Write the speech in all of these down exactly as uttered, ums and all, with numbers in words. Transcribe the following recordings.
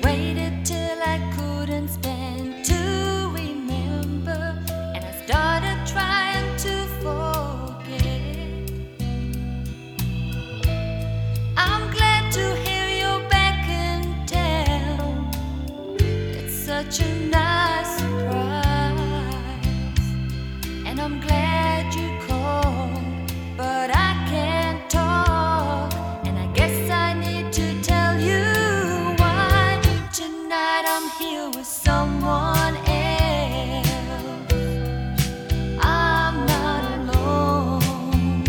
waited till I couldn't stand to remember, and I started trying to forget. I'm glad to hear you're back in town. It's such a nice surprise, and I'm glad you called, but I can't talk, and I guess I need to tell you why. Tonight I'm here with someone else. I'm not alone.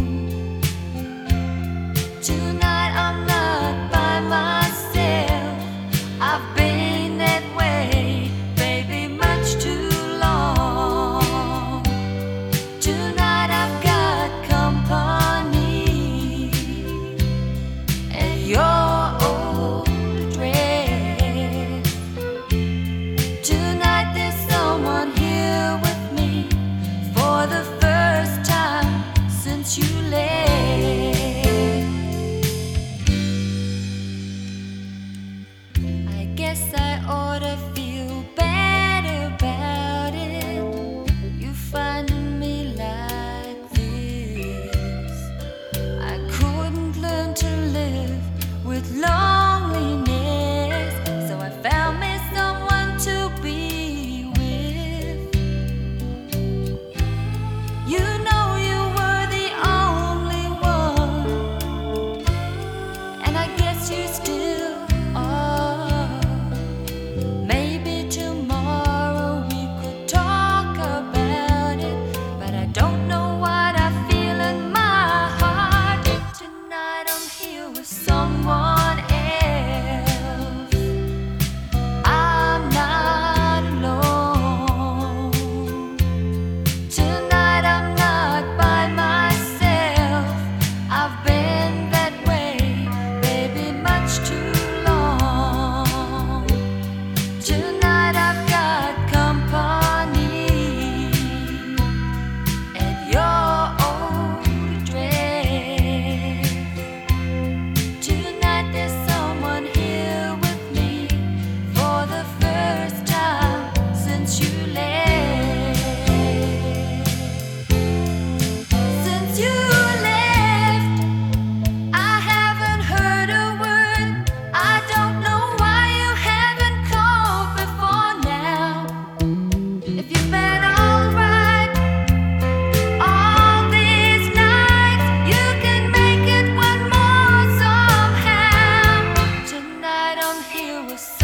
Tonight I'm not by myself. I've been that way, baby, much too long. Tonight I've got company at your old address. Tonight there's someone here with me for the first time since you left. I guess I ought to feel bad about it. You find me like this. I couldn't learn to live with loneliness, so I found me someone to be with. You know you were the only one, and I guess you still are. Maybe tomorrow we could talk about it, but I don't know what I feel in my heart. Tonight I'm here with someone else. I'm not alone. Tonight I'm not by myself. I've been that way, baby, much too long. Tonight I've got company at your old address. Tonight there's someone here with me for the first time since you left. Since you left, I haven't heard a word. I don't know why you haven't called before now. If you've been alright all these nights, you can make it one more somehow. Tonight I'm here with